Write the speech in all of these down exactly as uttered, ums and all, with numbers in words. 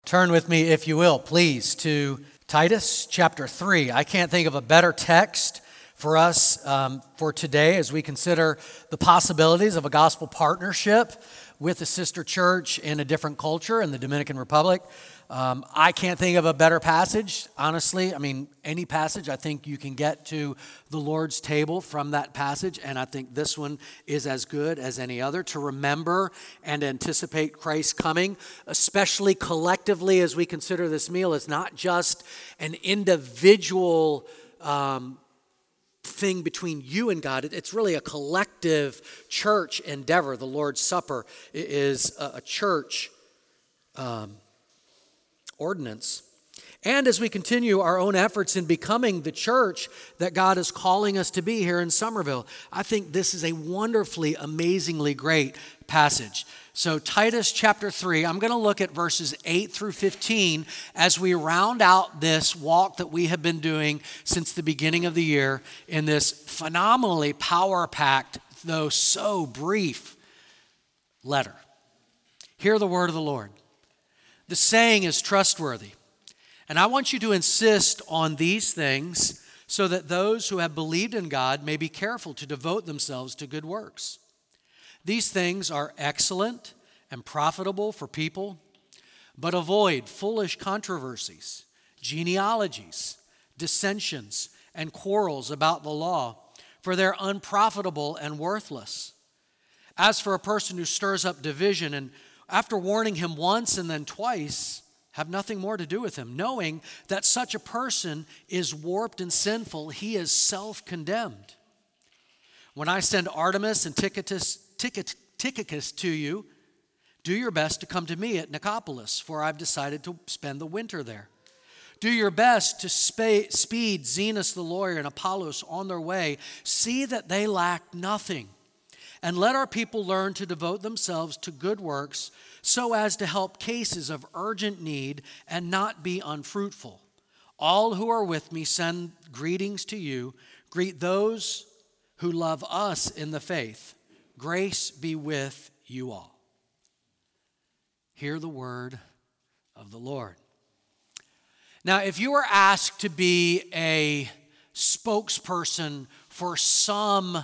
Turn with me, if you will, please, to Titus chapter three. I can't think of a better text for us um, for today as we consider the possibilities of a gospel partnership with a sister church in a different culture in the Dominican Republic. Um, I can't think of a better passage, honestly. I mean, any passage, I think you can get to the Lord's table from that passage, and I think this one is as good as any other to remember and anticipate Christ's coming, especially collectively as we consider this meal. It's not just an individual um, thing between you and God. It's really a collective church endeavor. The Lord's Supper is a church um ordinance. And as we continue our own efforts in becoming the church that God is calling us to be here in Somerville, I think this is a wonderfully, amazingly great passage. So Titus chapter three, I'm going to look at verses eight through fifteen as we round out this walk that we have been doing since the beginning of the year in this phenomenally power-packed, though so brief, letter. Hear the word of the Lord. The saying is trustworthy, and I want you to insist on these things so that those who have believed in God may be careful to devote themselves to good works. These things are excellent and profitable for people, but avoid foolish controversies, genealogies, dissensions, and quarrels about the law, for they're unprofitable and worthless. As for a person who stirs up division and after warning him once and then twice, have nothing more to do with him, knowing that such a person is warped and sinful, he is self-condemned. When I send Artemas and Tychicus, Tychicus to you, do your best to come to me at Nicopolis, for I've decided to spend the winter there. Do your best to spa- speed Zenas the lawyer and Apollos on their way. See that they lack nothing. And let our people learn to devote themselves to good works so as to help cases of urgent need and not be unfruitful. All who are with me send greetings to you. Greet those who love us in the faith. Grace be with you all. Hear the word of the Lord. Now, if you were asked to be a spokesperson for something,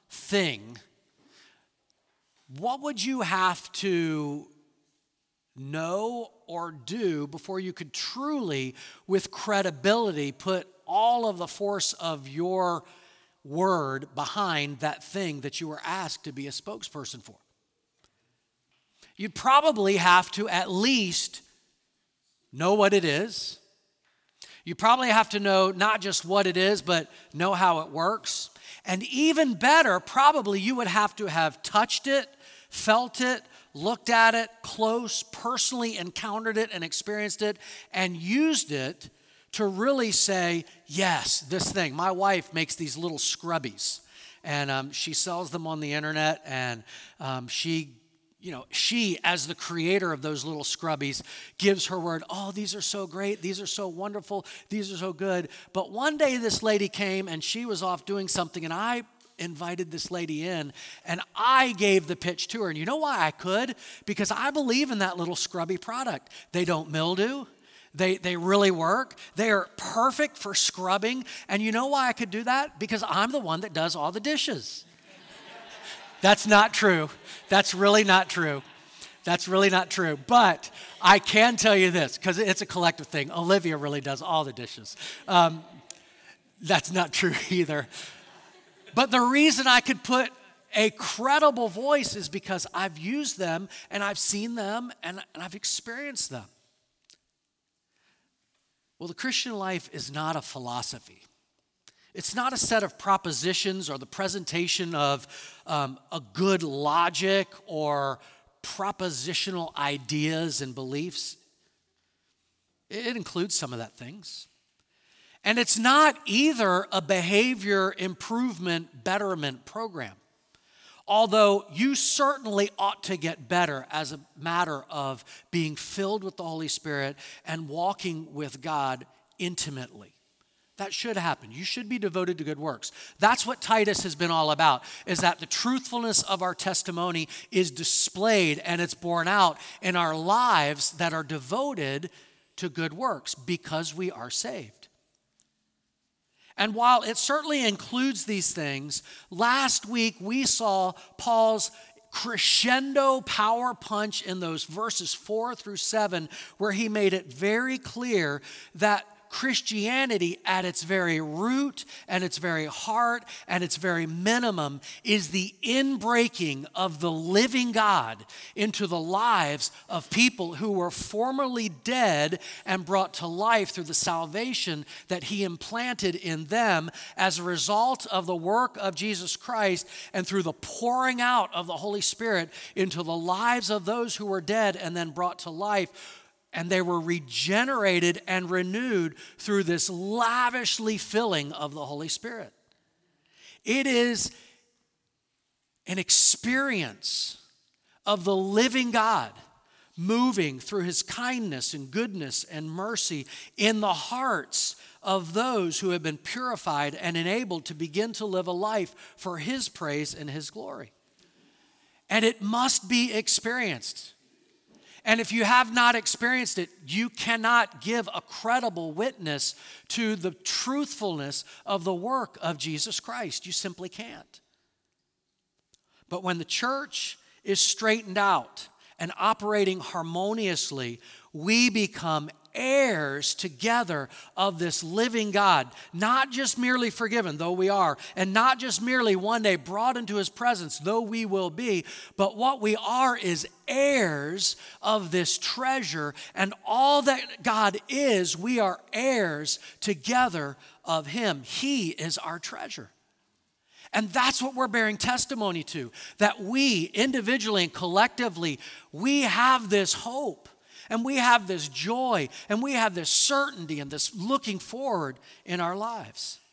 what would you have to know or do before you could truly, with credibility, put all of the force of your word behind that thing that you were asked to be a spokesperson for? You'd probably have to at least know what it is. You probably have to know not just what it is, but know how it works. And even better, probably you would have to have touched it, felt it, looked at it close, personally encountered it and experienced it, and used it to really say, yes, this thing. My wife makes these little scrubbies, and um, she sells them on the internet, and um, she, you know, she, as the creator of those little scrubbies, gives her word, oh, these are so great, these are so wonderful, these are so good. But one day this lady came, and she was off doing something, and I invited this lady in, and I gave the pitch to her. And you know why I could? Because I believe in that little scrubby product. They don't mildew. They, they really work. They are perfect for scrubbing. And you know why I could do that? Because I'm the one that does all the dishes. That's not true. That's really not true. That's really not true. But I can tell you this, because it's a collective thing. Olivia really does all the dishes. Um, that's not true either. But the reason I could put a credible voice is because I've used them and I've seen them and, and I've experienced them. Well, the Christian life is not a philosophy. It's not a set of propositions or the presentation of um, a good logic or propositional ideas and beliefs. It includes some of that things. And it's not either a behavior improvement, betterment program. Although you certainly ought to get better as a matter of being filled with the Holy Spirit and walking with God intimately. That should happen. You should be devoted to good works. That's what Titus has been all about, is that the truthfulness of our testimony is displayed and it's borne out in our lives that are devoted to good works because we are saved. And while it certainly includes these things, last week we saw Paul's crescendo power punch in those verses four through seven, where he made it very clear that Christianity at its very root and its very heart and its very minimum is the inbreaking of the living God into the lives of people who were formerly dead and brought to life through the salvation that he implanted in them as a result of the work of Jesus Christ and through the pouring out of the Holy Spirit into the lives of those who were dead and then brought to life. And they were regenerated and renewed through this lavishly filling of the Holy Spirit. It is an experience of the living God moving through his kindness and goodness and mercy in the hearts of those who have been purified and enabled to begin to live a life for his praise and his glory. And it must be experienced. And if you have not experienced it, you cannot give a credible witness to the truthfulness of the work of Jesus Christ. You simply can't. But when the church is straightened out and operating harmoniously, we become heirs together of this living God, not just merely forgiven, though we are, and not just merely one day brought into his presence, though we will be, but what we are is heirs of this treasure, and all that God is, we are heirs together of him. He is our treasure. And that's what we're bearing testimony to, that we individually and collectively, we have this hope. And we have this joy, and we have this certainty and this looking forward in our lives.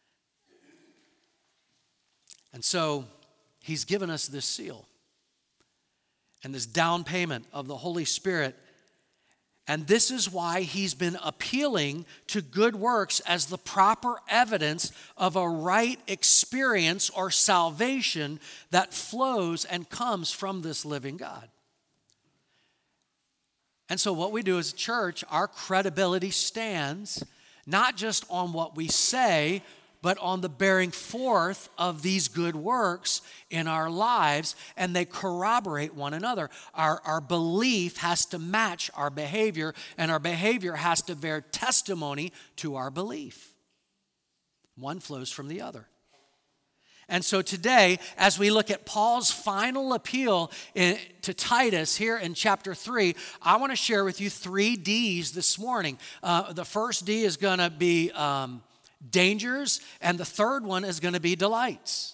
And so he's given us this seal and this down payment of the Holy Spirit. And this is why he's been appealing to good works as the proper evidence of a right experience or salvation that flows and comes from this living God. And so what we do as a church, our credibility stands not just on what we say, but on the bearing forth of these good works in our lives, and they corroborate one another. Our, our belief has to match our behavior, and our behavior has to bear testimony to our belief. One flows from the other. And so today, as we look at Paul's final appeal in, to Titus here in chapter three, I want to share with you three D's this morning. Uh, the first D is going to be um, dangers, and the third one is going to be delights.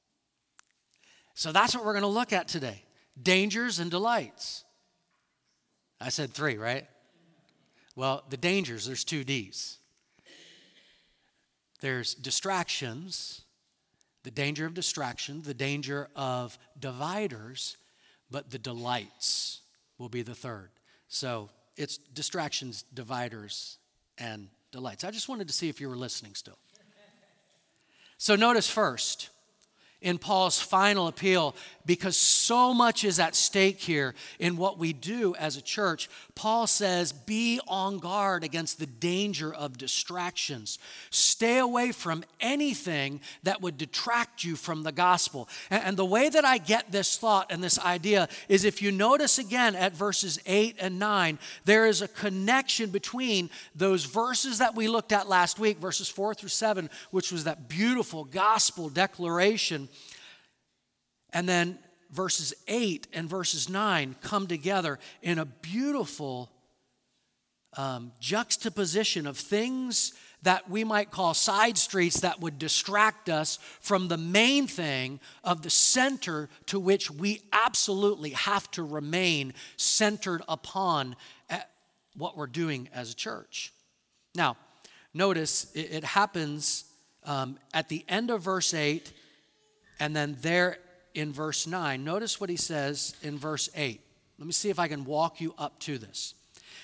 So that's what we're going to look at today, dangers and delights. I said three, right? Well, the dangers, there's two D's. There's distractions, the danger of distraction, the danger of dividers, but the delights will be the third. So it's distractions, dividers, and delights. I just wanted to see if you were listening still. So notice first, in Paul's final appeal, because so much is at stake here in what we do as a church, Paul says, be on guard against the danger of distractions. Stay away from anything that would detract you from the gospel. And the way that I get this thought and this idea is if you notice again at verses eight and nine, there is a connection between those verses that we looked at last week, verses four through seven, which was that beautiful gospel declaration. And then verses eight and verses nine come together in a beautiful um, juxtaposition of things that we might call side streets that would distract us from the main thing of the center to which we absolutely have to remain centered upon what we're doing as a church. Now, notice it, it happens um, at the end of verse eight, and then there in verse nine. Notice what he says in verse eight. Let me see if I can walk you up to this.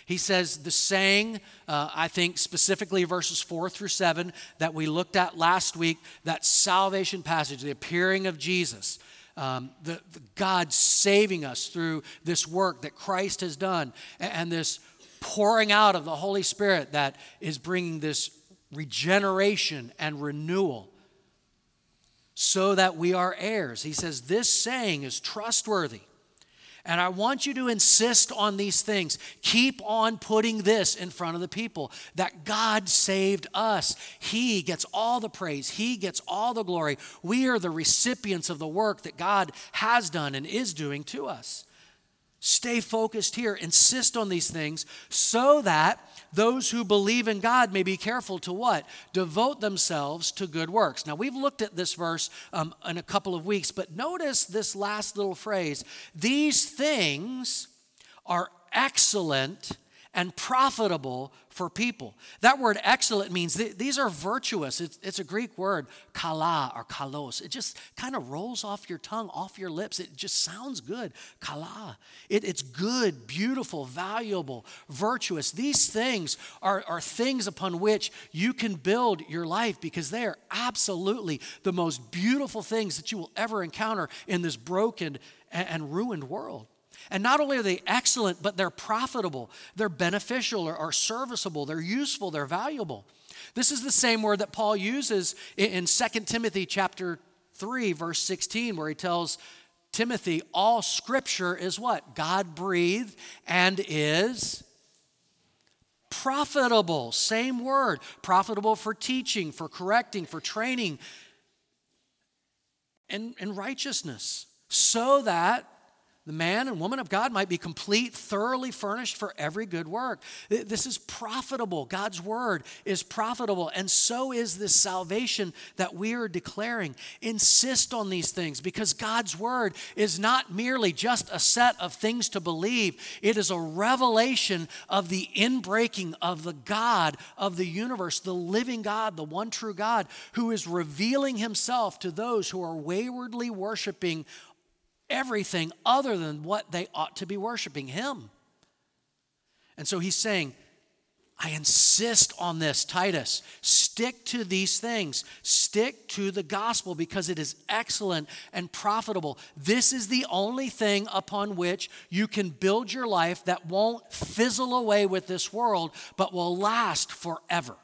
He says the saying, uh, I think specifically verses four through seven that we looked at last week, that salvation passage, the appearing of Jesus, um, the, the God saving us through this work that Christ has done, and, and this pouring out of the Holy Spirit that is bringing this regeneration and renewal so that we are heirs. He says this saying is trustworthy. And I want you to insist on these things. Keep on putting this in front of the people, that God saved us. He gets all the praise. He gets all the glory. We are the recipients of the work that God has done and is doing to us. Stay focused here. Insist on these things so that those who believe in God may be careful to what? Devote themselves to good works. Now, we've looked at this verse um, in a couple of weeks, but notice this last little phrase. These things are excellent and profitable for people. That word excellent means th- these are virtuous. It's, it's a Greek word, kala or kalos. It just kind of rolls off your tongue, off your lips. It just sounds good. Kala. It, it's good, beautiful, valuable, virtuous. These things are, are things upon which you can build your life because they are absolutely the most beautiful things that you will ever encounter in this broken and, and ruined world. And not only are they excellent, but they're profitable, they're beneficial or, or serviceable, they're useful, they're valuable. This is the same word that Paul uses in, in Second Timothy chapter three, verse sixteen, where he tells Timothy, all scripture is what? God-breathed and is profitable. Same word. Profitable for teaching, for correcting, for training, and, and righteousness, so that the man and woman of God might be complete, thoroughly furnished for every good work. This is profitable. God's word is profitable, and so is this salvation that we are declaring. Insist on these things because God's word is not merely just a set of things to believe. It is a revelation of the inbreaking of the God of the universe, the living God, the one true God, who is revealing himself to those who are waywardly worshiping everything other than what they ought to be worshiping, him. And so he's saying, I insist on this, Titus. Stick to these things. Stick to the gospel because it is excellent and profitable. This is the only thing upon which you can build your life that won't fizzle away with this world, but will last forever.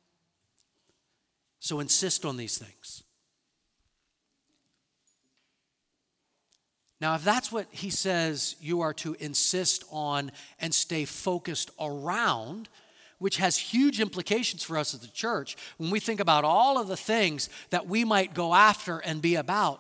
So insist on these things. Now, if that's what he says you are to insist on and stay focused around, which has huge implications for us as a church, when we think about all of the things that we might go after and be about,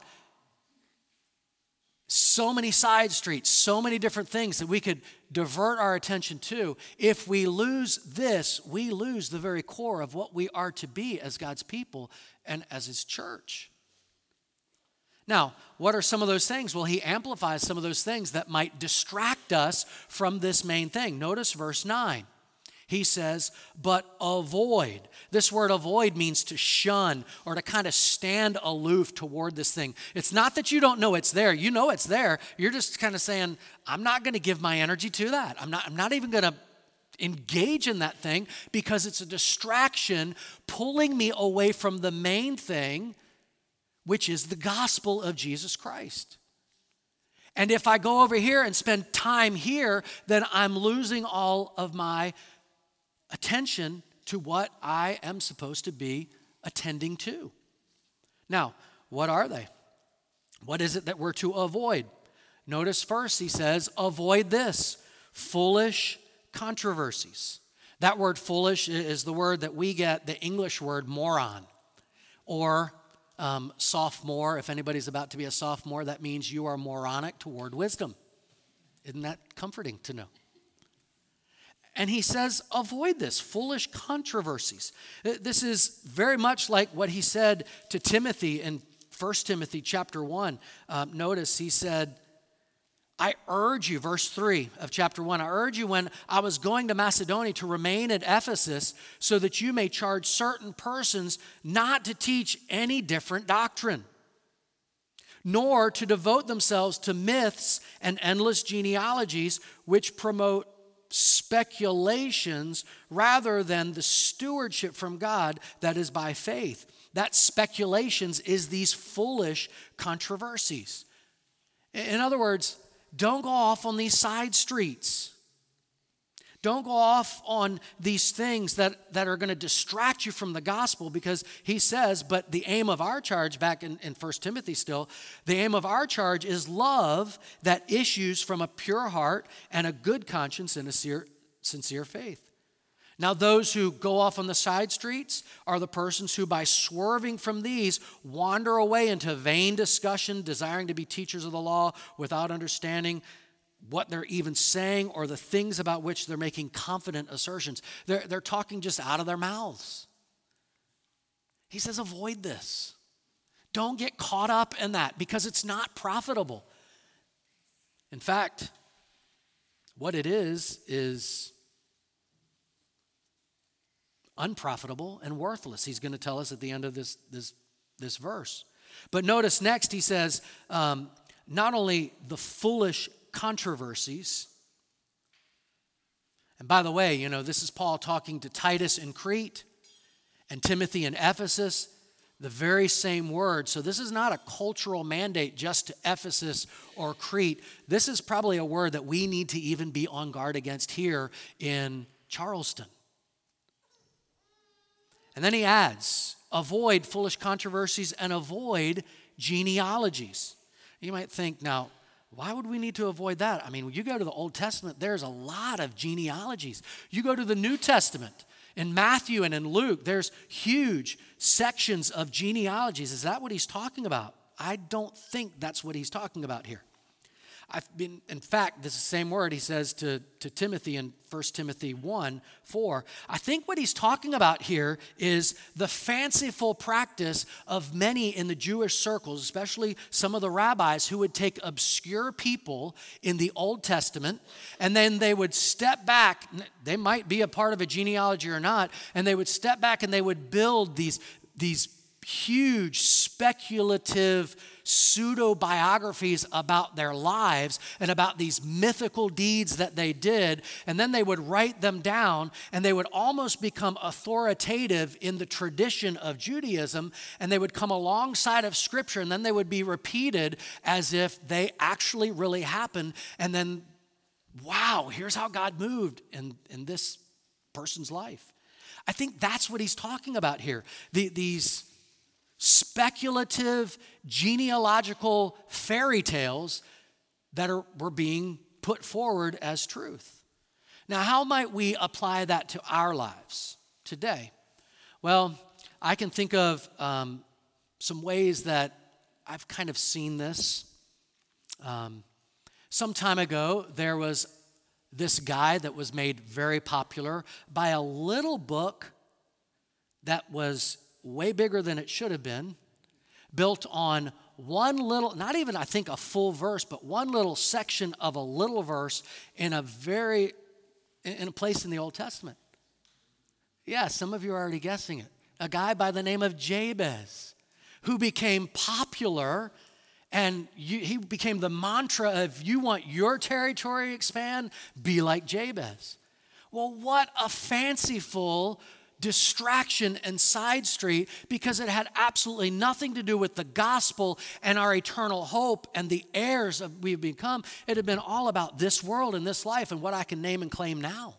so many side streets, so many different things that we could divert our attention to. If we lose this, we lose the very core of what we are to be as God's people and as his church. Now, what are some of those things? Well, he amplifies some of those things that might distract us from this main thing. Notice verse nine. He says, but avoid. This word avoid means to shun or to kind of stand aloof toward this thing. It's not that you don't know it's there. You know it's there. You're just kind of saying, I'm not going to give my energy to that. I'm not, I'm not even going to engage in that thing because it's a distraction pulling me away from the main thing, which is the gospel of Jesus Christ. And if I go over here and spend time here, then I'm losing all of my attention to what I am supposed to be attending to. Now, what are they? What is it that we're to avoid? Notice first he says, avoid this, foolish controversies. That word foolish is the word that we get the English word moron or Um, sophomore. If anybody's about to be a sophomore, that means you are moronic toward wisdom. Isn't that comforting to know? And he says, avoid this, foolish controversies. This is very much like what he said to Timothy in First Timothy chapter one. Um, notice he said, I urge you, verse three of chapter one, I urge you when I was going to Macedonia to remain at Ephesus so that you may charge certain persons not to teach any different doctrine, nor to devote themselves to myths and endless genealogies which promote speculations rather than the stewardship from God that is by faith. That speculations is these foolish controversies. In other words, don't go off on these side streets. Don't go off on these things that, that are going to distract you from the gospel, because he says, but the aim of our charge, back in, in First Timothy still, the aim of our charge is love that issues from a pure heart and a good conscience and a sincere, sincere faith. Now, those who go off on the side streets are the persons who, by swerving from these, wander away into vain discussion, desiring to be teachers of the law without understanding what they're even saying or the things about which they're making confident assertions. They're, they're talking just out of their mouths. He says, avoid this. Don't get caught up in that, because it's not profitable. In fact, what it is, is unprofitable and worthless. He's going to tell us at the end of this, this, this verse. But notice next he says, um, not only the foolish controversies, and by the way, you know, this is Paul talking to Titus in Crete and Timothy in Ephesus, the very same word. So this is not a cultural mandate just to Ephesus or Crete. This is probably a word that we need to even be on guard against here in Charleston. And then he adds, avoid foolish controversies and avoid genealogies. You might think, now, why would we need to avoid that? I mean, when you go to the Old Testament, there's a lot of genealogies. You go to the New Testament, in Matthew and in Luke, there's huge sections of genealogies. Is that what he's talking about? I don't think that's what he's talking about here. I've been, in fact, this is the same word he says to, to Timothy in First Timothy one four. I think what he's talking about here is the fanciful practice of many in the Jewish circles, especially some of the rabbis, who would take obscure people in the Old Testament, and then they would step back. They might be a part of a genealogy or not, and they would step back and they would build these, these huge speculative pseudo-biographies about their lives and about these mythical deeds that they did, and then they would write them down, and they would almost become authoritative in the tradition of Judaism, and they would come alongside of Scripture, and then they would be repeated as if they actually really happened, and then, wow, here's how God moved in, in this person's life. I think that's what he's talking about here. The, these speculative genealogical fairy tales that are, were being put forward as truth. Now, how might we apply that to our lives today? Well, I can think of um, some ways that I've kind of seen this. Um, some time ago, there was this guy that was made very popular by a little book that was way bigger than it should have been, built on one little, not even I think a full verse, but one little section of a little verse in a very, in a place in the Old Testament. Yeah, some of you are already guessing it. A guy by the name of Jabez, who became popular, and you, he became the mantra of, you want your territory to expand, be like Jabez. Well, what a fanciful distraction and side street, because it had absolutely nothing to do with the gospel and our eternal hope and the heirs of we've become. It had been all about this world and this life and what I can name and claim now.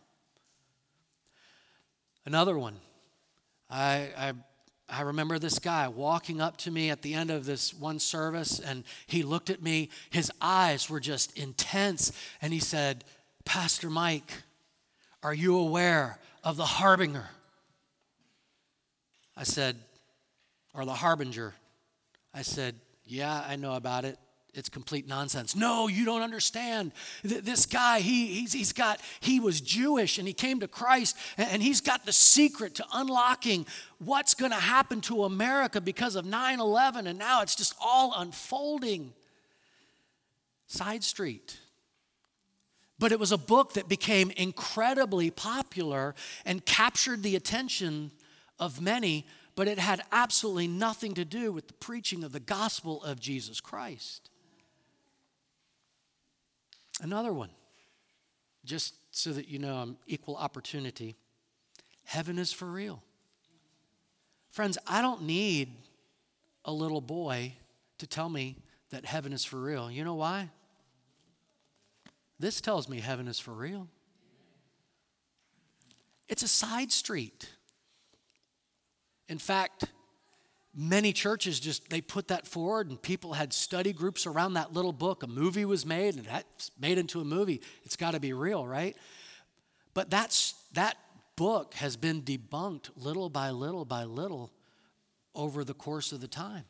Another one, I, I I remember this guy walking up to me at the end of this one service, and he looked at me. His eyes were just intense, and he said, "Pastor Mike, are you aware of the Harbinger?" I said, or the Harbinger. I said, "Yeah, I know about it. It's complete nonsense." "No, you don't understand. Th- this guy, he, he's, he's got, he was Jewish and he came to Christ, and, and he's got the secret to unlocking what's going to happen to America because of nine eleven, and now it's just all unfolding." Side street. But it was a book that became incredibly popular and captured the attention of many, but it had absolutely nothing to do with the preaching of the gospel of Jesus Christ. Another one, just so that you know I'm equal opportunity, heaven is for real. Friends, I don't need a little boy to tell me that heaven is for real. You know why? This tells me heaven is for real. It's a side street. In fact, many churches just, they put that forward, and people had study groups around that little book. A movie was made, and that's made into a movie. It's got to be real, right? But that's that book has been debunked little by little by little over the course of the time.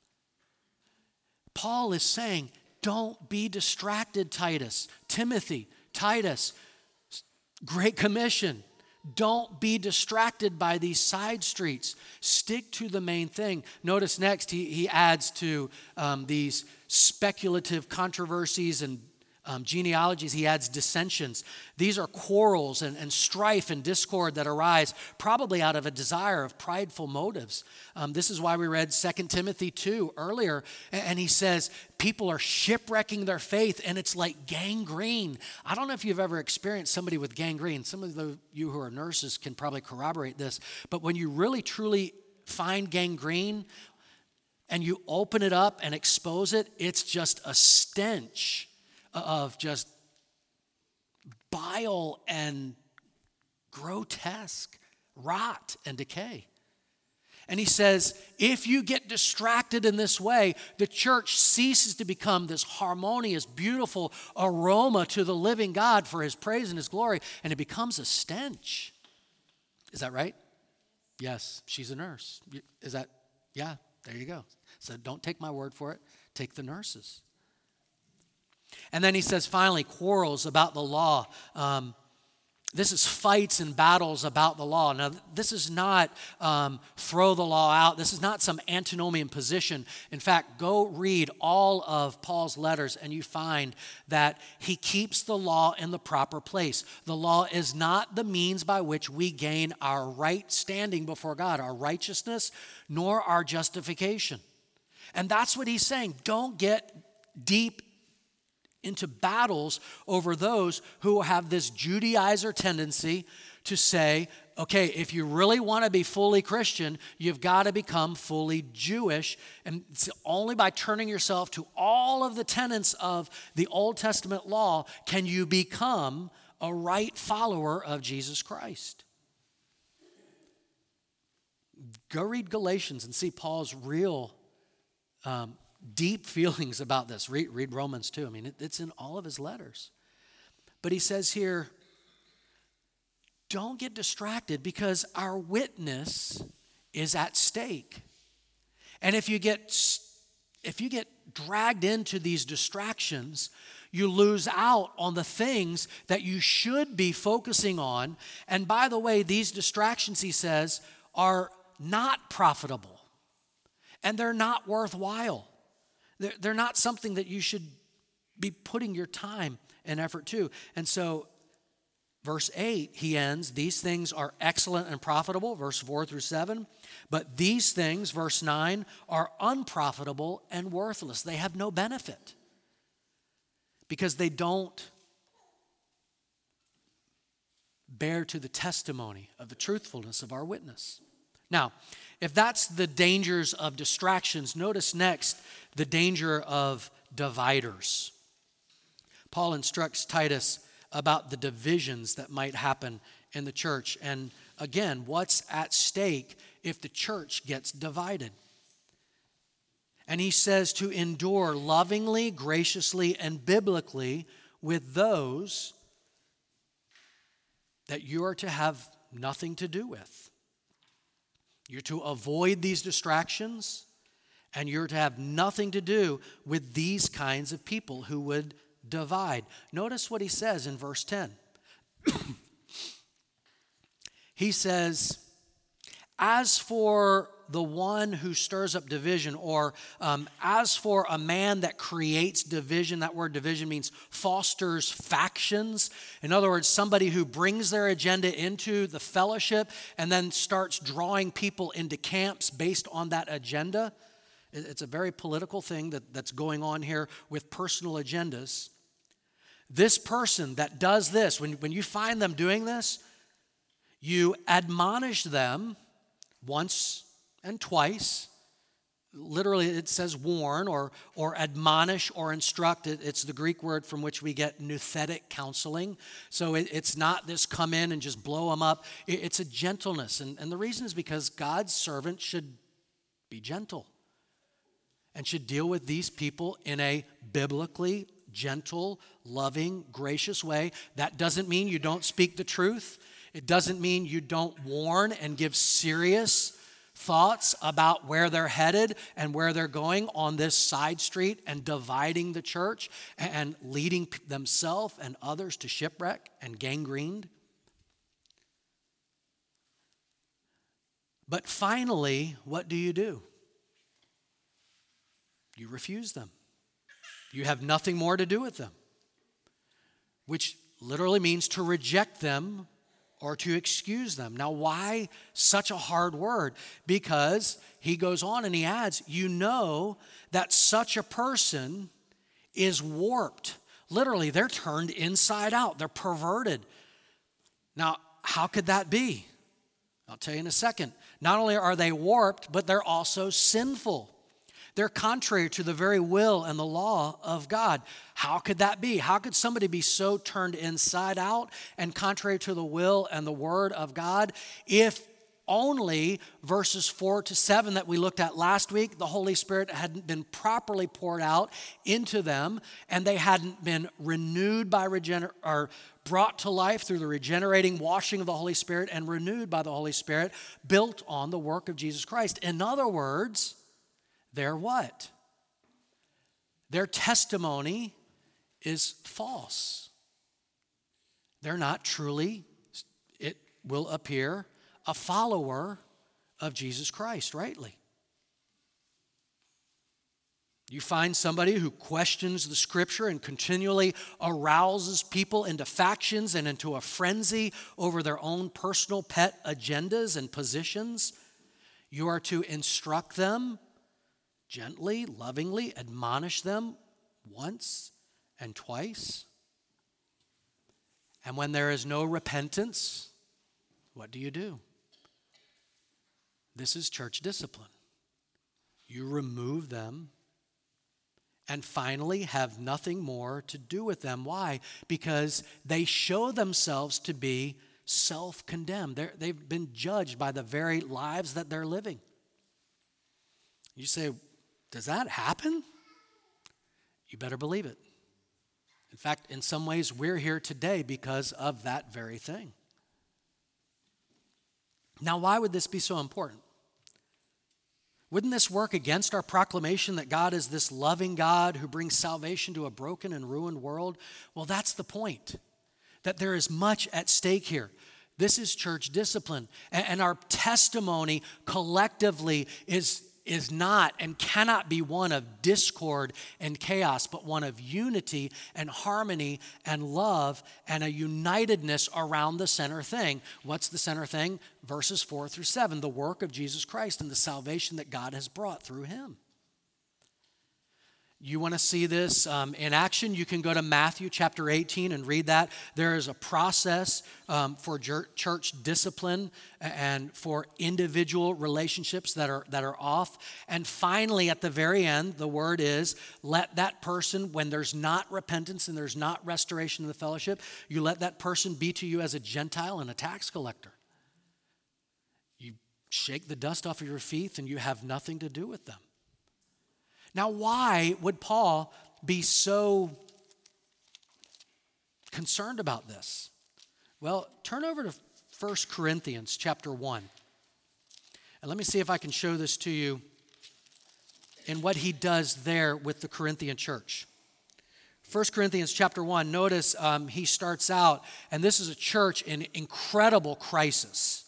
Paul is saying, don't be distracted, Titus. Timothy, Titus, Great Commission. Don't be distracted by these side streets. Stick to the main thing. Notice next he, he adds to um, these speculative controversies and um, genealogies, he adds dissensions. These are quarrels and, and strife and discord that arise probably out of a desire of prideful motives. Um, this is why we read Second Timothy two earlier, and, and he says people are shipwrecking their faith, and it's like gangrene. I don't know if you've ever experienced somebody with gangrene. Some of the, you who are nurses can probably corroborate this, but when you really truly find gangrene and you open it up and expose it, it's just a stench of just bile and grotesque rot and decay. And he says, if you get distracted in this way, the church ceases to become this harmonious, beautiful aroma to the living God for his praise and his glory, and it becomes a stench. Is that right? Yes, she's a nurse. Is that, yeah, there you go. So don't take my word for it. Take the nurses. And then he says, finally, quarrels about the law. Um, this is fights and battles about the law. Now, this is not um, throw the law out. This is not some antinomian position. In fact, go read all of Paul's letters and you find that he keeps the law in the proper place. The law is not the means by which we gain our right standing before God, our righteousness, nor our justification. And that's what he's saying. Don't get deep into battles over those who have this Judaizer tendency to say, okay, if you really want to be fully Christian, you've got to become fully Jewish. And it's only by turning yourself to all of the tenets of the Old Testament law can you become a right follower of Jesus Christ. Go read Galatians and see Paul's real um, deep feelings about this. Read, read Romans too. I mean, it, it's in all of his letters. But he says here, don't get distracted because our witness is at stake. And if you get if you get dragged into these distractions, you lose out on the things that you should be focusing on. And by the way, these distractions, he says, are not profitable. And they're not worthwhile. They're, they're not something that you should be putting your time and effort to. And so, verse eight, he ends, these things are excellent and profitable, verse four through seven. But these things, verse nine, are unprofitable and worthless. They have no benefit because they don't bear to the testimony of the truthfulness of our witness. Now, if that's the dangers of distractions, notice next the danger of dividers. Paul instructs Titus about the divisions that might happen in the church. And again, what's at stake if the church gets divided? And he says to endure lovingly, graciously, and biblically with those that you are to have nothing to do with. You're to avoid these distractions, and you're to have nothing to do with these kinds of people who would divide. Notice what he says in verse ten. He says, as for the one who stirs up division, or um, as for a man that creates division, that word division means fosters factions. In other words, somebody who brings their agenda into the fellowship and then starts drawing people into camps based on that agenda. It's a very political thing that, that's going on here with personal agendas. this person that does this, when, when you find them doing this, you admonish them once and twice. Literally, it says warn or, or admonish or instruct. It, it's the Greek word from which we get nouthetic counseling. So it, it's not this come in and just blow them up. It, it's a gentleness. And, and the reason is because God's servant should be gentle and should deal with these people in a biblically gentle, loving, gracious way. That doesn't mean you don't speak the truth. It doesn't mean you don't warn and give serious thoughts about where they're headed and where they're going on this side street and dividing the church and leading themselves and others to shipwreck and gangrened. But finally, what do you do? You refuse them. You have nothing more to do with them, which literally means to reject them or to excuse them. Now, why such a hard word? Because he goes on and he adds, you know that such a person is warped. Literally, they're turned inside out. They're perverted. Now, how could that be? I'll tell you in a second. Not only are they warped, but they're also sinful. They're contrary to the very will and the law of God. How could that be? How could somebody be so turned inside out and contrary to the will and the word of God if only verses four to seven that we looked at last week, the Holy Spirit hadn't been properly poured out into them and they hadn't been renewed by regener- or brought to life through the regenerating washing of the Holy Spirit and renewed by the Holy Spirit, built on the work of Jesus Christ. In other words, they're what? Their testimony is false. They're not truly, it will appear, a follower of Jesus Christ, rightly. You find somebody who questions the Scripture and continually arouses people into factions and into a frenzy over their own personal pet agendas and positions. You are to instruct them gently, lovingly, admonish them once and twice. And when there is no repentance, what do you do? This is church discipline. You remove them and finally have nothing more to do with them. Why? Because they show themselves to be self-condemned. They're, they've been judged by the very lives that they're living. You say, does that happen? You better believe it. In fact, in some ways, we're here today because of that very thing. Now, why would this be so important? Wouldn't this work against our proclamation that God is this loving God who brings salvation to a broken and ruined world? Well, that's the point, that there is much at stake here. This is church discipline, and our testimony collectively is is not and cannot be one of discord and chaos, but one of unity and harmony and love and a unitedness around the center thing. What's the center thing? Verses four through seven, the work of Jesus Christ and the salvation that God has brought through him. You want to see this um, in action? You can go to Matthew chapter eighteen and read that. There is a process um, for church discipline and for individual relationships that are that are off. And finally, at the very end, the word is, let that person, when there's not repentance and there's not restoration of the fellowship, you let that person be to you as a Gentile and a tax collector. You shake the dust off of your feet and you have nothing to do with them. Now, why would Paul be so concerned about this? Well, turn over to First Corinthians chapter one. And let me see if I can show this to you in what he does there with the Corinthian church. First Corinthians chapter one, notice um, he starts out, and this is a church in incredible crisis.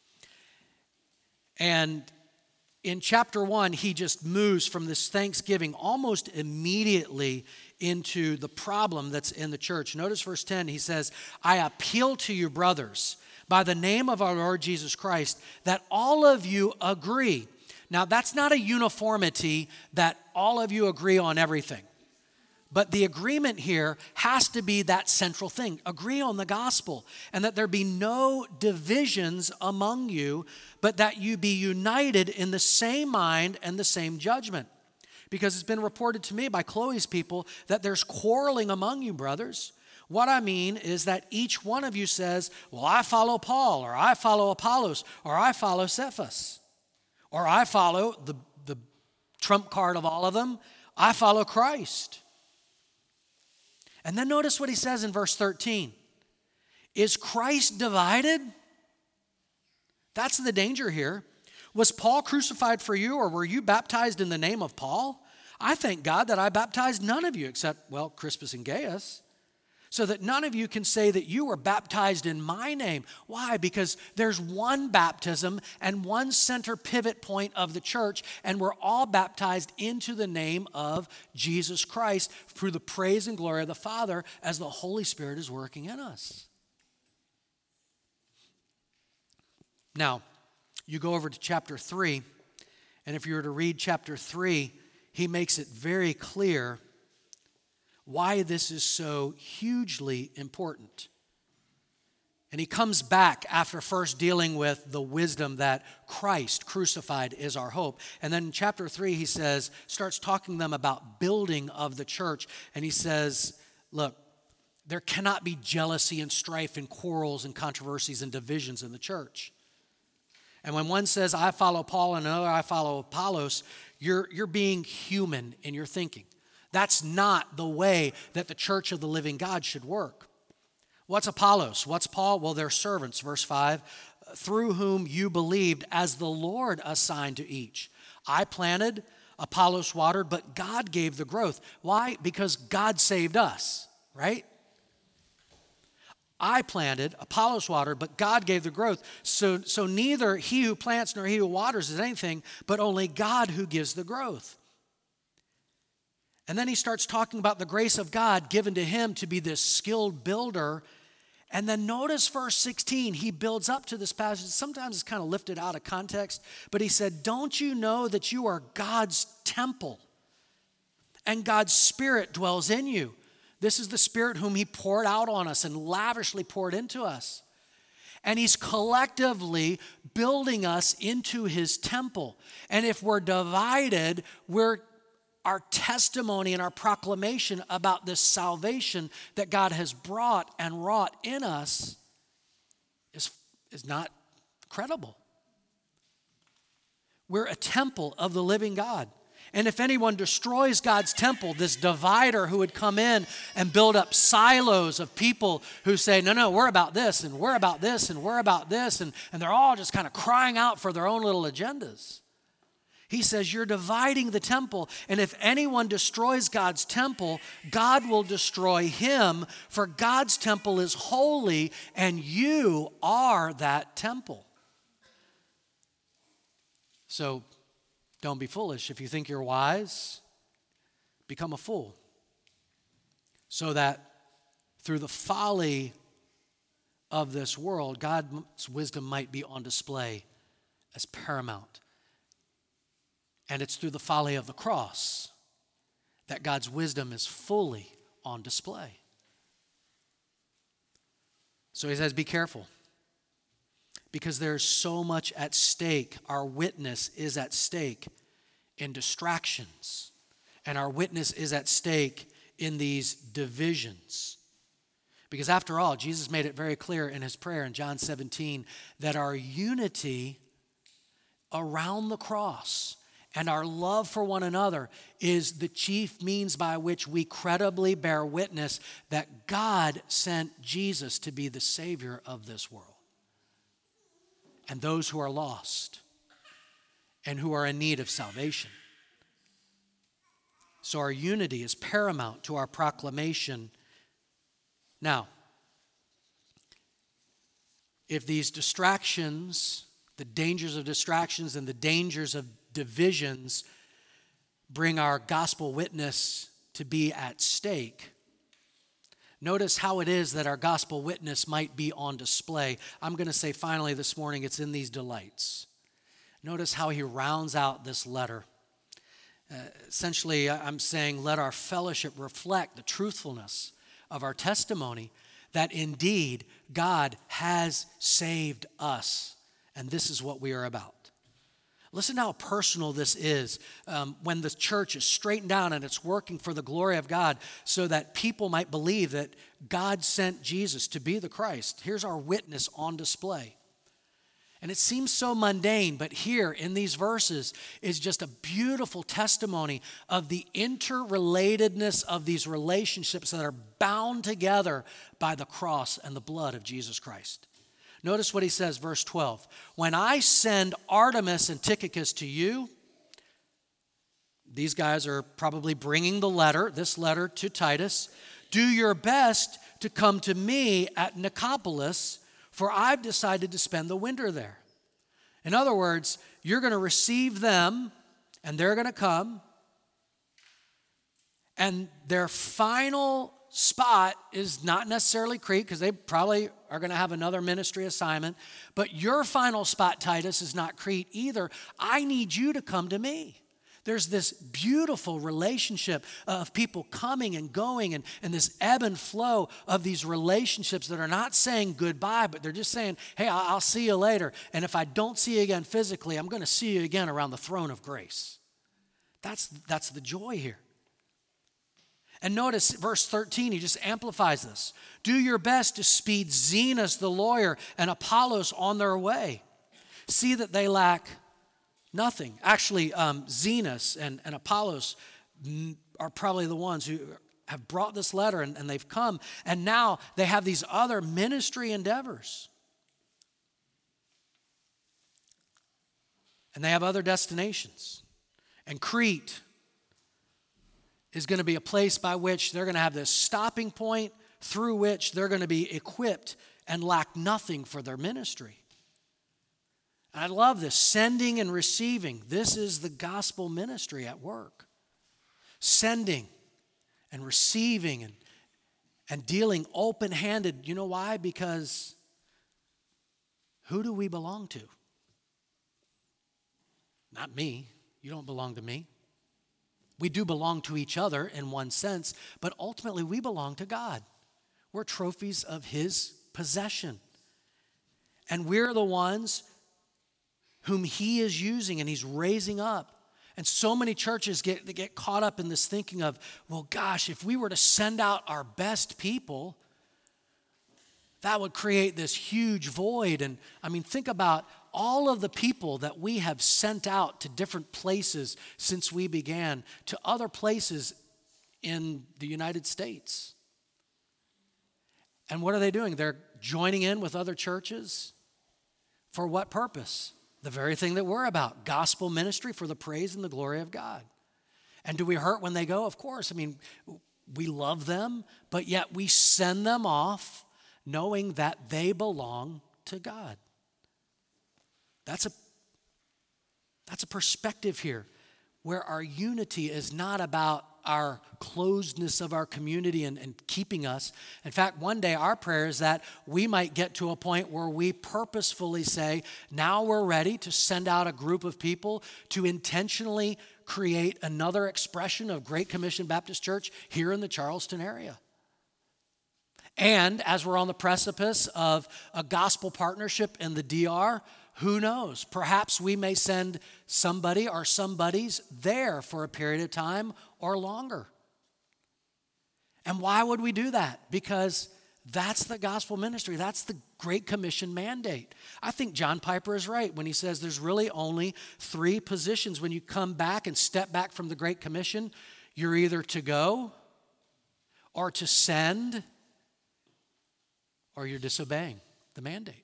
And in chapter one, he just moves from this thanksgiving almost immediately into the problem that's in the church. Notice verse ten, he says, I appeal to you, brothers, by the name of our Lord Jesus Christ, that all of you agree. Now, that's not a uniformity that all of you agree on everything. But the agreement here has to be that central thing. Agree on the gospel, and that there be no divisions among you, but that you be united in the same mind and the same judgment. Because it's been reported to me by Chloe's people that there's quarreling among you, brothers. What I mean is that each one of you says, well, I follow Paul, or I follow Apollos, or I follow Cephas, or I follow the, the trump card of all of them, I follow Christ. And then notice what he says in verse thirteen. Is Christ divided? That's the danger here. Was Paul crucified for you, or were you baptized in the name of Paul? I thank God that I baptized none of you except, well, Crispus and Gaius, so that none of you can say that you were baptized in my name. Why? Because there's one baptism and one center pivot point of the church, and we're all baptized into the name of Jesus Christ through the praise and glory of the Father as the Holy Spirit is working in us. Now, you go over to chapter three, and if you were to read chapter three, he makes it very clear why this is so hugely important. And he comes back after first dealing with the wisdom that Christ crucified is our hope. And then in chapter three, he says, starts talking to them about building of the church. And he says, look, there cannot be jealousy and strife and quarrels and controversies and divisions in the church. And when one says, I follow Paul, and another, I follow Apollos, you're, you're being human in your thinking. That's not the way that the church of the living God should work. What's Apollos? What's Paul? Well, they're servants, verse five, through whom you believed as the Lord assigned to each. I planted, Apollos watered, but God gave the growth. Why? Because God saved us, right? I planted, Apollos watered, but God gave the growth. So, so neither he who plants nor he who waters is anything, but only God who gives the growth. And then he starts talking about the grace of God given to him to be this skilled builder. And then notice verse sixteen, he builds up to this passage. Sometimes it's kind of lifted out of context, but he said, don't you know that you are God's temple and God's Spirit dwells in you? This is the Spirit whom he poured out on us and lavishly poured into us. And he's collectively building us into his temple. And if we're divided, we're our testimony and our proclamation about this salvation that God has brought and wrought in us is, is not credible. We're a temple of the living God. And if anyone destroys God's temple, this divider who would come in and build up silos of people who say, no, no, we're about this, and we're about this, and we're about this, and, and they're all just kind of crying out for their own little agendas. He says, you're dividing the temple, and if anyone destroys God's temple, God will destroy him, for God's temple is holy, and you are that temple. So, don't be foolish. If you think you're wise, become a fool. So that through the folly of this world, God's wisdom might be on display as paramount. And it's through the folly of the cross that God's wisdom is fully on display. So he says, be careful. Because there's so much at stake. Our witness is at stake in distractions. And our witness is at stake in these divisions. Because after all, Jesus made it very clear in his prayer in John seventeen that our unity around the cross and our love for one another is the chief means by which we credibly bear witness that God sent Jesus to be the Savior of this world. And those who are lost and who are in need of salvation. So our unity is paramount to our proclamation. Now, if these distractions, the dangers of distractions and the dangers of divisions bring our gospel witness to be at stake, notice how it is that our gospel witness might be on display. I'm going to say finally this morning, it's in these delights. Notice how he rounds out this letter. Uh, essentially, I'm saying let our fellowship reflect the truthfulness of our testimony that indeed God has saved us, and this is what we are about. Listen to how personal this is um, when the church is straightened down and it's working for the glory of God so that people might believe that God sent Jesus to be the Christ. Here's our witness on display. And it seems so mundane, but here in these verses is just a beautiful testimony of the interrelatedness of these relationships that are bound together by the cross and the blood of Jesus Christ. Notice what he says, verse twelve. When I send Artemas and Tychicus to you, these guys are probably bringing the letter, this letter to Titus, do your best to come to me at Nicopolis, for I've decided to spend the winter there. In other words, you're going to receive them, and they're going to come, and their final spot is not necessarily Crete, because they probably are going to have another ministry assignment, but your final spot, Titus, is not Crete either. I need you to come to me. There's this beautiful relationship of people coming and going, and, and this ebb and flow of these relationships that are not saying goodbye, but they're just saying, hey, I'll, I'll see you later. And if I don't see you again physically, I'm going to see you again around the throne of grace. That's, that's the joy here. And notice verse thirteen, he just amplifies this. Do your best to speed Zenas the lawyer and Apollos on their way. See that they lack nothing. Actually, um, Zenas and, and Apollos are probably the ones who have brought this letter, and, and they've come, and now they have these other ministry endeavors. And they have other destinations. And Crete is going to be a place by which they're going to have this stopping point through which they're going to be equipped and lack nothing for their ministry. And I love this, sending and receiving. This is the gospel ministry at work. Sending and receiving and, and dealing open-handed. You know why? Because who do we belong to? Not me. You don't belong to me. We do belong to each other in one sense, but ultimately we belong to God. We're trophies of His possession. And we're the ones whom He is using and He's raising up. And so many churches get, they get caught up in this thinking of, well, gosh, if we were to send out our best people, that would create this huge void. And I mean, think about all of the people that we have sent out to different places since we began, to other places in the United States. And what are they doing? They're joining in with other churches. For what purpose? The very thing that we're about, gospel ministry for the praise and the glory of God. And do we hurt when they go? Of course. I mean, we love them, but yet we send them off knowing that they belong to God. That's a, that's a perspective here where our unity is not about our closedness of our community and, and keeping us. In fact, one day our prayer is that we might get to a point where we purposefully say, now we're ready to send out a group of people to intentionally create another expression of Great Commission Baptist Church here in the Charleston area. And as we're on the precipice of a gospel partnership in the D R, who knows? Perhaps we may send somebody or somebodies there for a period of time or longer. And why would we do that? Because that's the gospel ministry. That's the Great Commission mandate. I think John Piper is right when he says there's really only three positions when you come back and step back from the Great Commission. You're either to go or to send, or you're disobeying the mandate.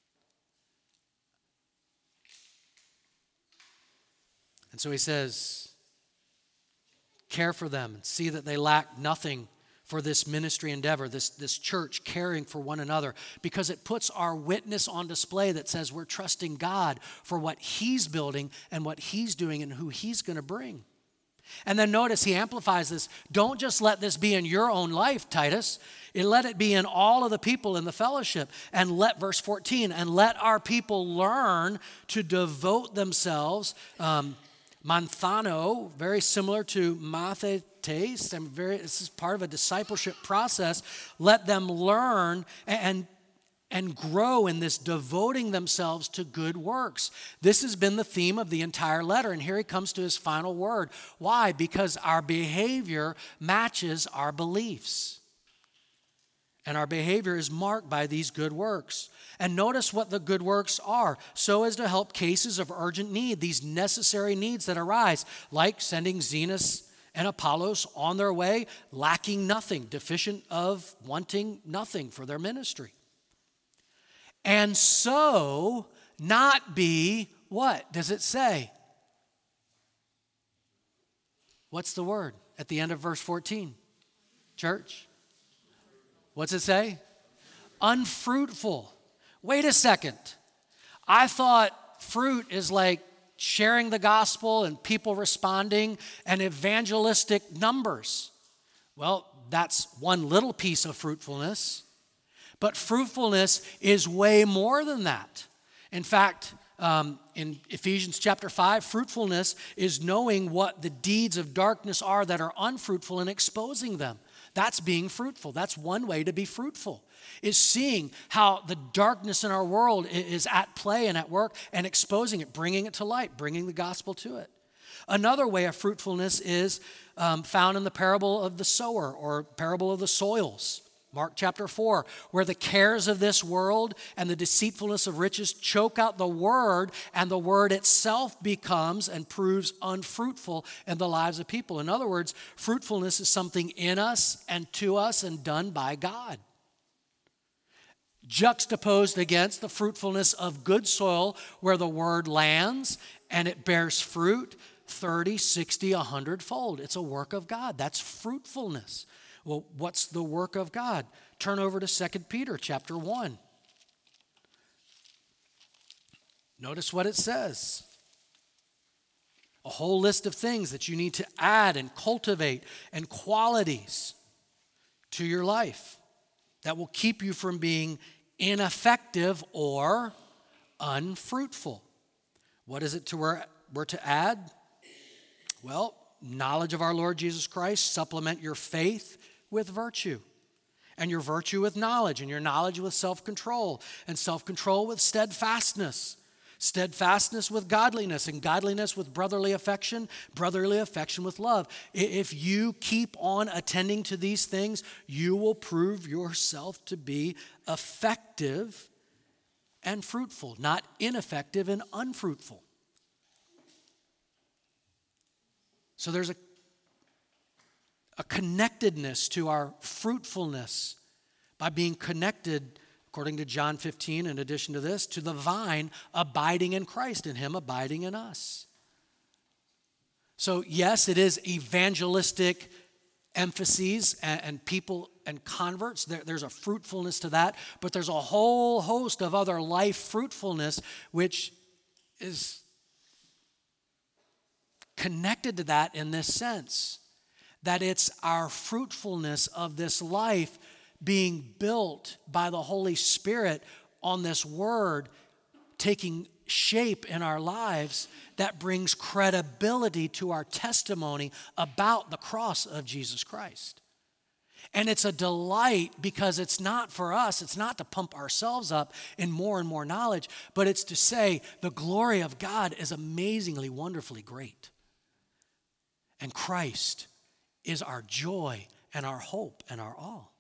And so he says, care for them and see that they lack nothing for this ministry endeavor, this, this church caring for one another, because it puts our witness on display that says we're trusting God for what He's building and what He's doing and who He's going to bring. And then notice he amplifies this. Don't just let this be in your own life, Titus. Let it be in all of the people in the fellowship. And let, verse fourteen, and let our people learn to devote themselves um, Manthano, very similar to mathetes, and very, this is part of a discipleship process. Let them learn and, and grow in this devoting themselves to good works. This has been the theme of the entire letter, and here he comes to his final word. Why? Because our behavior matches our beliefs. And our behavior is marked by these good works. And notice what the good works are, so as to help cases of urgent need, these necessary needs that arise, like sending Zenas and Apollos on their way, lacking nothing, deficient of wanting nothing for their ministry. And so not be, what does it say? What's the word at the end of verse fourteen? Church? What's it say? Unfruitful. Wait a second. I thought fruit is like sharing the gospel and people responding and evangelistic numbers. Well, that's one little piece of fruitfulness. But fruitfulness is way more than that. In fact, um, in Ephesians chapter five, fruitfulness is knowing what the deeds of darkness are that are unfruitful and exposing them. That's being fruitful. That's one way to be fruitful, is seeing how the darkness in our world is at play and at work and exposing it, bringing it to light, bringing the gospel to it. Another way of fruitfulness is um, found in the parable of the sower or parable of the soils. Mark chapter four, where the cares of this world and the deceitfulness of riches choke out the word, and the word itself becomes and proves unfruitful in the lives of people. In other words, fruitfulness is something in us and to us and done by God. Juxtaposed against the fruitfulness of good soil, where the word lands and it bears fruit thirty, sixty, one hundred fold. It's a work of God. That's fruitfulness. Well, what's the work of God? Turn over to Second Peter chapter one. Notice what it says. A whole list of things that you need to add and cultivate and qualities to your life that will keep you from being ineffective or unfruitful. What is it to we're, we're to add? Well, knowledge of our Lord Jesus Christ, supplement your faith with virtue, and your virtue with knowledge, and your knowledge with self-control, and self-control with steadfastness, steadfastness with godliness, and godliness with brotherly affection, brotherly affection with love. If you keep on attending to these things, you will prove yourself to be effective and fruitful, not ineffective and unfruitful. So there's a a connectedness to our fruitfulness by being connected, according to John fifteen, in addition to this, to the vine abiding in Christ and him abiding in us. So yes, it is evangelistic emphases and, and people and converts. There, there's a fruitfulness to that, but there's a whole host of other life fruitfulness which is connected to that in this sense. That it's our fruitfulness of this life being built by the Holy Spirit on this word taking shape in our lives that brings credibility to our testimony about the cross of Jesus Christ. And it's a delight because it's not for us, it's not to pump ourselves up in more and more knowledge, but it's to say the glory of God is amazingly, wonderfully great. And Christ is our joy and our hope and our all.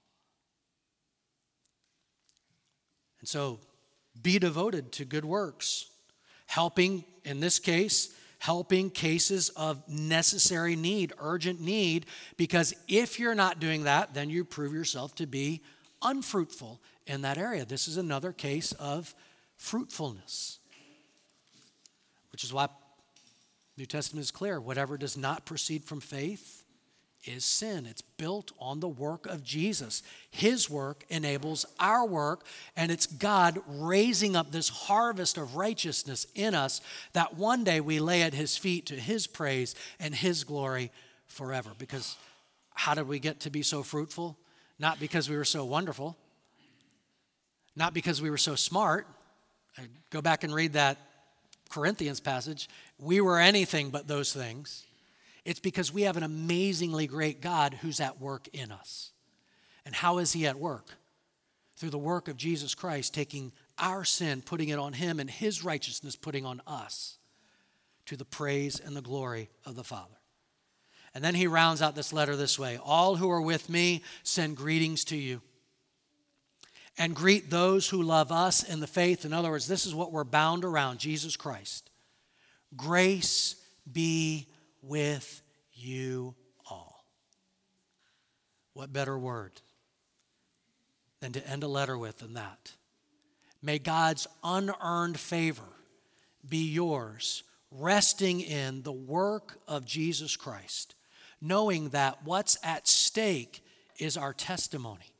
And so be devoted to good works, helping, in this case, helping cases of necessary need, urgent need, because if you're not doing that, then you prove yourself to be unfruitful in that area. This is another case of fruitfulness, which is why New Testament is clear. Whatever does not proceed from faith is sin. It's built on the work of Jesus. His work enables our work, and it's God raising up this harvest of righteousness in us that one day we lay at his feet to his praise and his glory forever. Because how did we get to be so fruitful? Not because we were so wonderful, not because we were so smart. I go back and read that Corinthians passage, we were anything but those things. It's because we have an amazingly great God who's at work in us. And how is he at work? Through the work of Jesus Christ, taking our sin, putting it on him, and his righteousness putting on us, to the praise and the glory of the Father. And then he rounds out this letter this way: all who are with me send greetings to you. And greet those who love us in the faith. In other words, this is what we're bound around, Jesus Christ. Grace be with you all. What better word than to end a letter with than that? May God's unearned favor be yours, resting in the work of Jesus Christ, knowing that what's at stake is our testimony.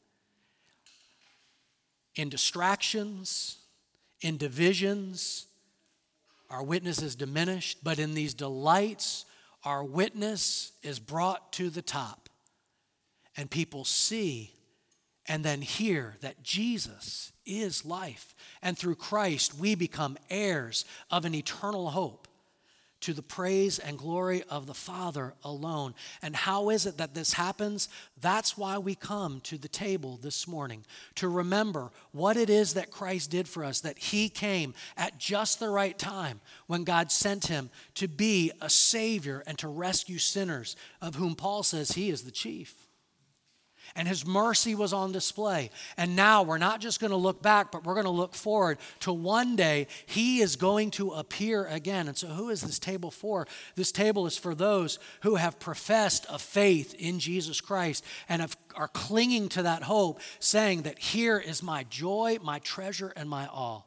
In distractions, in divisions, our witness is diminished, but in these delights, our witness is brought to the top. And people see and then hear that Jesus is life. And through Christ, we become heirs of an eternal hope, to the praise and glory of the Father alone. And how is it that this happens? That's why we come to the table this morning, to remember what it is that Christ did for us, that he came at just the right time when God sent him to be a Savior and to rescue sinners, of whom Paul says he is the chief. And his mercy was on display. And now we're not just going to look back, but we're going to look forward to one day he is going to appear again. And so who is this table for? This table is for those who have professed a faith in Jesus Christ and have, are clinging to that hope, saying that here is my joy, my treasure, and my all.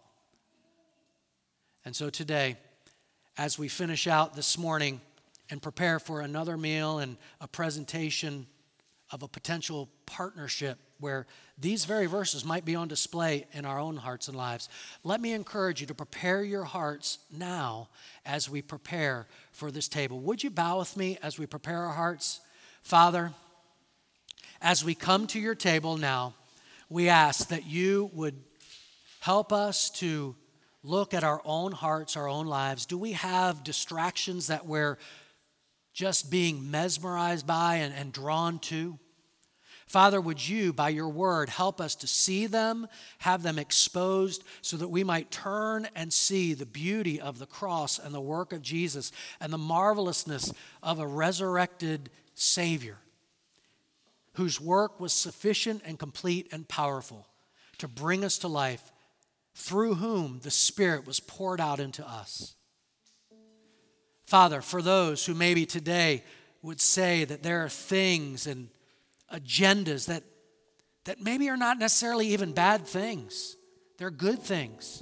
And so today, as we finish out this morning and prepare for another meal and a presentation of a potential partnership where these very verses might be on display in our own hearts and lives, let me encourage you to prepare your hearts now as we prepare for this table. Would you bow with me as we prepare our hearts? Father, as we come to your table now, we ask that you would help us to look at our own hearts, our own lives. Do we have distractions that we're just being mesmerized by and, and drawn to? Father, would you, by your word, help us to see them, have them exposed, so that we might turn and see the beauty of the cross and the work of Jesus and the marvelousness of a resurrected Savior whose work was sufficient and complete and powerful to bring us to life, through whom the Spirit was poured out into us. Father, for those who maybe today would say that there are things and agendas that, that maybe are not necessarily even bad things. They're good things.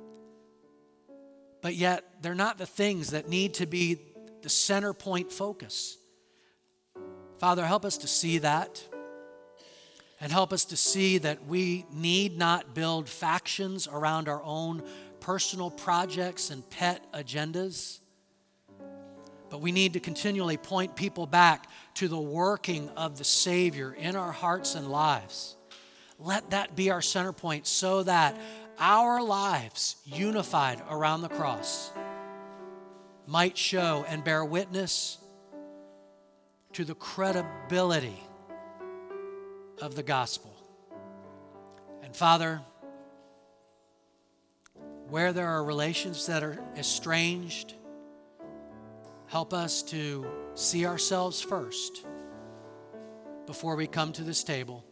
But yet, they're not the things that need to be the center point focus. Father, help us to see that. And help us to see that we need not build factions around our own personal projects and pet agendas. But we need to continually point people back to the working of the Savior in our hearts and lives. Let that be our center point, so that our lives, unified around the cross, might show and bear witness to the credibility of the gospel. And Father, where there are relations that are estranged, help us to see ourselves first before we come to this table.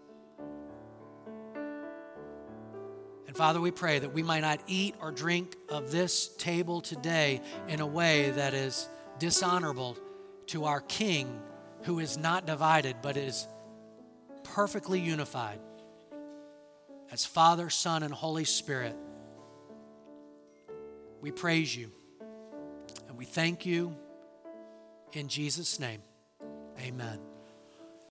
And Father, we pray that we might not eat or drink of this table today in a way that is dishonorable to our King, who is not divided but is perfectly unified as Father, Son, and Holy Spirit. We praise you. And we thank you in Jesus' name. Amen.